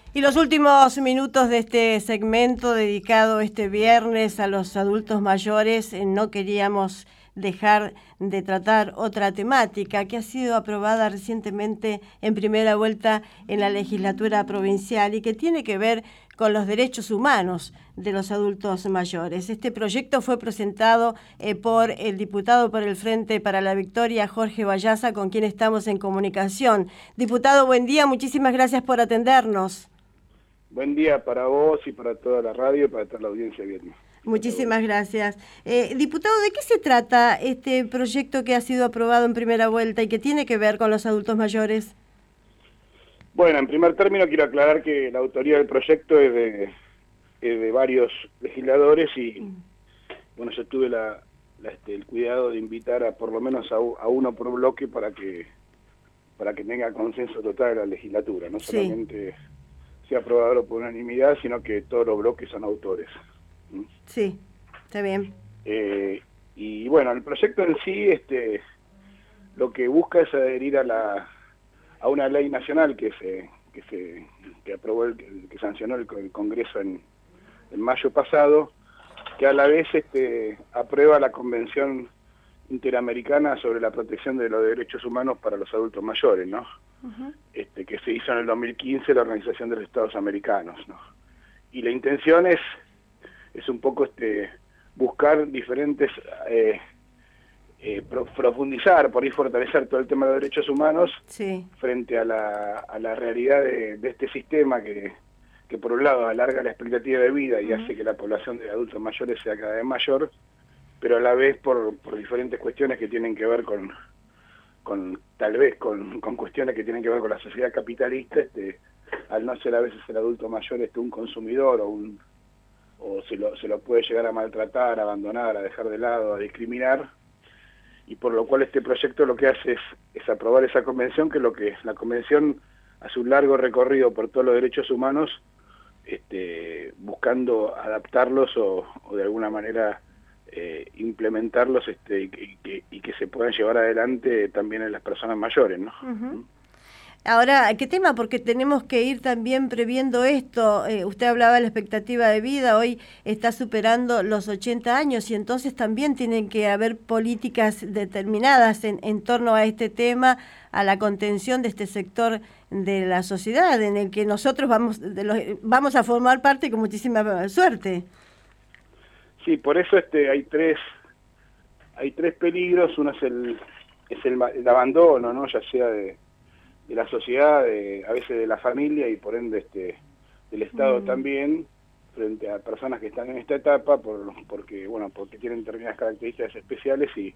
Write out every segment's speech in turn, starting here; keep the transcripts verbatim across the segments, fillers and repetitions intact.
Y los últimos minutos de este segmento dedicado este viernes a los adultos mayores, eh, no queríamos dejar de tratar otra temática que ha sido aprobada recientemente en primera vuelta en la legislatura provincial y que tiene que ver con los derechos humanos de los adultos mayores. Este proyecto fue presentado eh, por el diputado por el Frente para la Victoria, Jorge Vallaza, con quien estamos en comunicación. Diputado, buen día, muchísimas gracias por atendernos. Buen día para vos y para toda la radio y para toda la audiencia viernes. Muchísimas gracias. Eh, diputado, ¿de qué se trata este proyecto que ha sido aprobado en primera vuelta y que tiene que ver con los adultos mayores? Bueno, en primer término quiero aclarar que la autoría del proyecto es de, es de varios legisladores y mm. bueno, yo tuve la, la, este, el cuidado de invitar a por lo menos a, a uno por bloque para que para que tenga consenso total de la legislatura, no sí. solamente sea aprobado por unanimidad, sino que todos los bloques son autores. ¿Mm? Sí, está bien. Eh, y bueno, el proyecto en sí, este, lo que busca es adherir a la a una ley nacional que se que se que aprobó el, que sancionó el, el Congreso en, en mayo pasado, que a la vez este aprueba la Convención Interamericana sobre la protección de los derechos humanos para los adultos mayores, ¿no? Uh-huh. Este, que se hizo en el dos mil quince la Organización de los Estados Americanos, ¿no? Y la intención es es un poco este buscar diferentes eh, eh, pro, profundizar, por ahí fortalecer todo el tema de los derechos humanos sí. frente a la, a la realidad de, de este sistema que, que por un lado alarga la expectativa de vida y uh-huh. hace que la población de adultos mayores sea cada vez mayor, pero a la vez por, por diferentes cuestiones que tienen que ver con, con tal vez con, con cuestiones que tienen que ver con la sociedad capitalista, este, al no ser a veces el adulto mayor este, un consumidor o un o se lo, se lo puede llegar a maltratar, a abandonar, a dejar de lado, a discriminar, y por lo cual este proyecto lo que hace es, es aprobar esa convención, que lo que la convención hace un largo recorrido por todos los derechos humanos, este, buscando adaptarlos o, o de alguna manera eh, implementarlos este, y, y, que, y que se puedan llevar adelante también en las personas mayores, ¿no? Uh-huh. Ahora, ¿qué tema? Porque tenemos que ir también previendo esto. Eh, usted hablaba de la expectativa de vida, hoy está superando los ochenta años y entonces también tienen que haber políticas determinadas en, en torno a este tema, a la contención de este sector de la sociedad en el que nosotros vamos, de los, vamos a formar parte con muchísima suerte. Sí, por eso este hay tres hay tres peligros. Uno es el es el, el abandono, ¿no? Ya sea de de la sociedad, de, a veces de la familia y por ende este del Estado mm. también, frente a personas que están en esta etapa, por, porque bueno porque tienen determinadas características especiales y,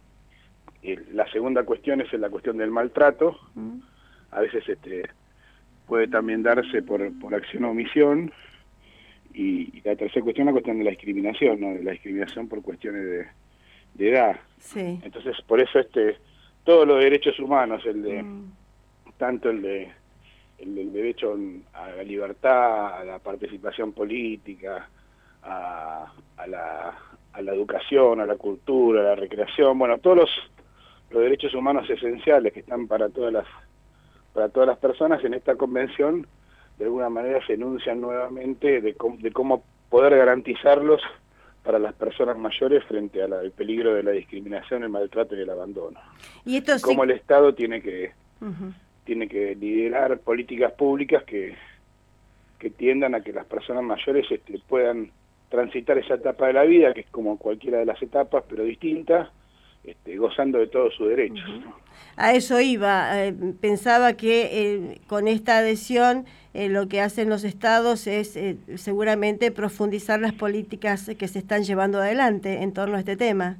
y la segunda cuestión es la cuestión del maltrato. Mm. A veces este puede también darse por, por acción o omisión, y, y la tercera cuestión es la cuestión de la discriminación, ¿no? De la discriminación por cuestiones de, de edad. Sí. Entonces, por eso este todos los derechos humanos, el de mm. tanto el de el del derecho a la libertad, a la participación política, a, a, la, a la educación, a la cultura, a la recreación, bueno, todos los, los derechos humanos esenciales que están para todas las para todas las personas en esta convención, de alguna manera se enuncian nuevamente de cómo, de cómo poder garantizarlos para las personas mayores frente al peligro de la discriminación, el maltrato y el abandono. Y esto sí... cómo el Estado tiene que uh-huh. tiene que liderar políticas públicas que, que tiendan a que las personas mayores este, puedan transitar esa etapa de la vida, que es como cualquiera de las etapas, pero distinta, este, gozando de todos sus derechos. Uh-huh. ¿no? A eso iba, eh, pensaba que eh, con esta adhesión eh, lo que hacen los estados es eh, seguramente profundizar las políticas que se están llevando adelante en torno a este tema.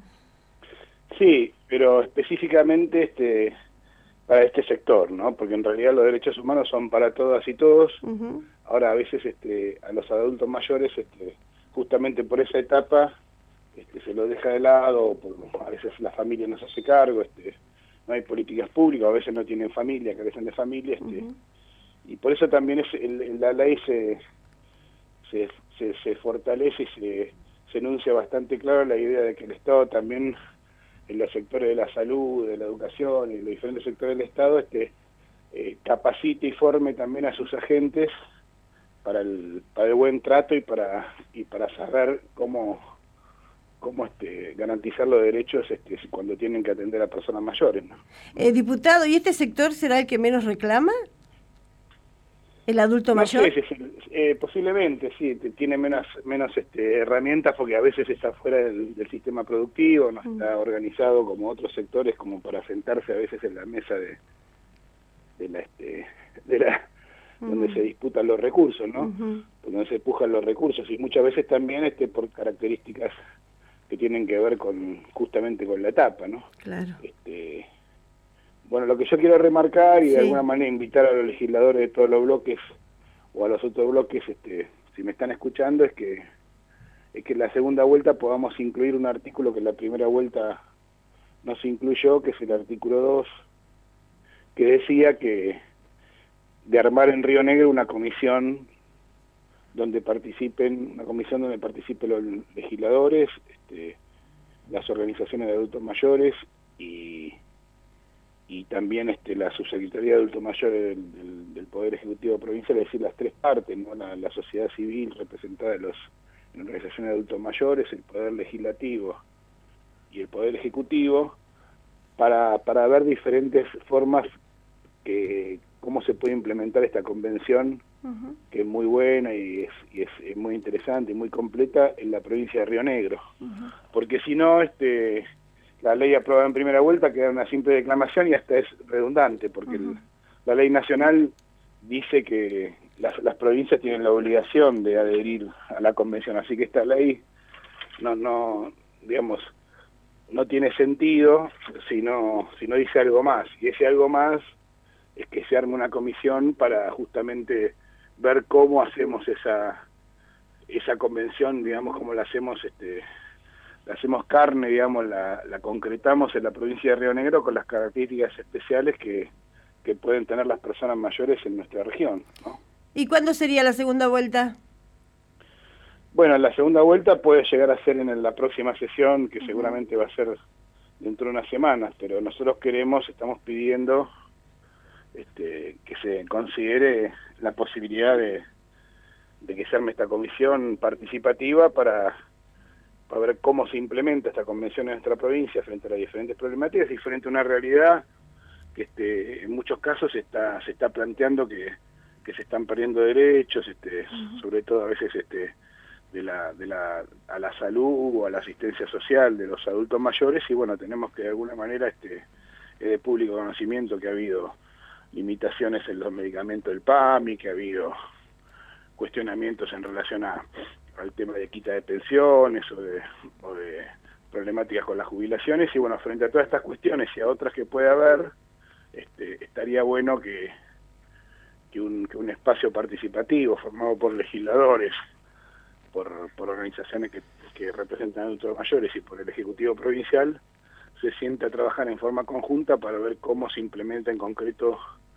Sí, pero específicamente este para este sector, ¿no? Porque en realidad los derechos humanos son para todas y todos. Uh-huh. Ahora a veces este a los adultos mayores este justamente por esa etapa este se lo deja de lado, por, a veces la familia no se hace cargo, este no hay políticas públicas, a veces no tienen familia, carecen de familia, este uh-huh. y por eso también es el, la ley se se, se se fortalece y se se enuncia bastante claro la idea de que el Estado también en los sectores de la salud, de la educación y los diferentes sectores del Estado, este, eh, capacite y forme también a sus agentes para el para el buen trato y para y para saber cómo cómo este garantizar los derechos este cuando tienen que atender a personas mayores, ¿no? Eh, diputado, ¿y este sector será el que menos reclama? ¿El adulto no mayor? sé, si, eh, posiblemente, sí, tiene menos menos este, herramientas porque a veces está fuera del, del sistema productivo, no está organizado como otros sectores como para sentarse a veces en la mesa de, de la... Este, de la uh-huh. donde se disputan los recursos, ¿no? Uh-huh. Donde se empujan los recursos y muchas veces también este por características que tienen que ver con justamente con la etapa, ¿no? Claro. Este, bueno, lo que yo quiero remarcar y sí. de alguna manera invitar a los legisladores de todos los bloques o a los otros bloques, este, si me están escuchando, es que es que en la segunda vuelta podamos incluir un artículo que en la primera vuelta no se incluyó, que es el artículo dos, que decía que de armar en Río Negro una comisión donde participen, una comisión donde participen los legisladores, este, las organizaciones de adultos mayores y y también este, la Subsecretaría de Adultos Mayores del, del, del Poder Ejecutivo Provincial, es decir, las tres partes, ¿no? la, la sociedad civil representada en, los, en organizaciones de adultos mayores, el Poder Legislativo y el Poder Ejecutivo, para, para ver diferentes formas que cómo se puede implementar esta convención, uh-huh. que es muy buena y, es, y es, es muy interesante y muy completa en la provincia de Río Negro. Uh-huh. Porque si no, este... la ley aprobada en primera vuelta queda una simple declamación y hasta es redundante, porque uh-huh. el, la ley nacional dice que las, las provincias tienen la obligación de adherir a la convención, así que esta ley no, no digamos, no tiene sentido si no, si no dice algo más, y ese algo más es que se arme una comisión para justamente ver cómo hacemos esa, esa convención, digamos, cómo la hacemos este la hacemos carne, digamos, la, la concretamos en la provincia de Río Negro con las características especiales que, que pueden tener las personas mayores en nuestra región, ¿no? ¿Y cuándo sería la segunda vuelta? Bueno, la segunda vuelta puede llegar a ser en la próxima sesión, que uh-huh. seguramente va a ser dentro de unas semanas, pero nosotros queremos, estamos pidiendo este, que se considere la posibilidad de, de que se arme esta comisión participativa para... para ver cómo se implementa esta convención en nuestra provincia frente a las diferentes problemáticas y frente a una realidad que este, en muchos casos está, se está planteando que, que se están perdiendo derechos, este, uh-huh. sobre todo a veces este, de la, de la, a la salud o a la asistencia social de los adultos mayores, y bueno, tenemos que de alguna manera, este, es de público conocimiento que ha habido limitaciones en los medicamentos del P A M I, que ha habido cuestionamientos en relación a al tema de quita de pensiones o de, o de problemáticas con las jubilaciones, y bueno, frente a todas estas cuestiones y a otras que puede haber, este, estaría bueno que, que, un, que un espacio participativo formado por legisladores, por, por organizaciones que, que representan a adultos mayores y por el Ejecutivo Provincial, se sienta a trabajar en forma conjunta para ver cómo se implementa en concreto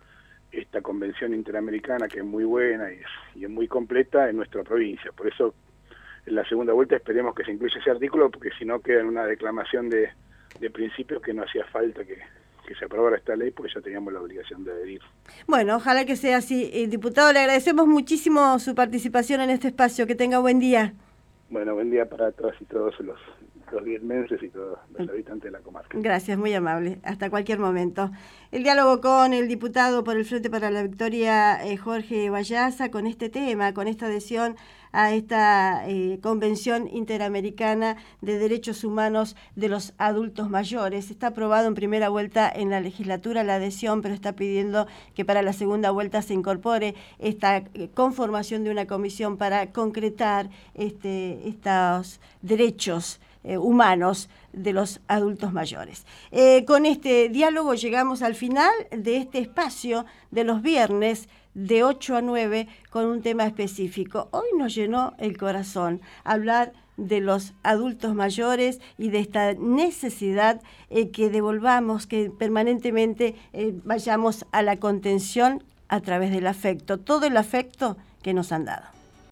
esta convención interamericana, que es muy buena y es, y es muy completa en nuestra provincia. Por eso en la segunda vuelta esperemos que se incluya ese artículo, porque si no queda en una declamación de, de principios que no hacía falta que, que se aprobara esta ley, porque ya teníamos la obligación de adherir. Bueno, ojalá que sea así. Eh, diputado, le agradecemos muchísimo su participación en este espacio. Que tenga buen día. Bueno, buen día para todas y todos los, los vietmenses y todos los habitantes de la comarca. Gracias, muy amable. Hasta cualquier momento. El diálogo con el diputado por el Frente para la Victoria, eh, Jorge Vallaza, con este tema, con esta adhesión a esta eh, Convención Interamericana de Derechos Humanos de los Adultos Mayores. Está aprobado en primera vuelta en la legislatura la adhesión, pero está pidiendo que para la segunda vuelta se incorpore esta eh, conformación de una comisión para concretar este, estos derechos eh, humanos de los adultos mayores. Eh, con este diálogo llegamos al final de este espacio de los viernes de ocho a nueve con un tema específico. Hoy nos llenó el corazón hablar de los adultos mayores y de esta necesidad eh, que devolvamos, que permanentemente eh, vayamos a la contención a través del afecto, todo el afecto que nos han dado.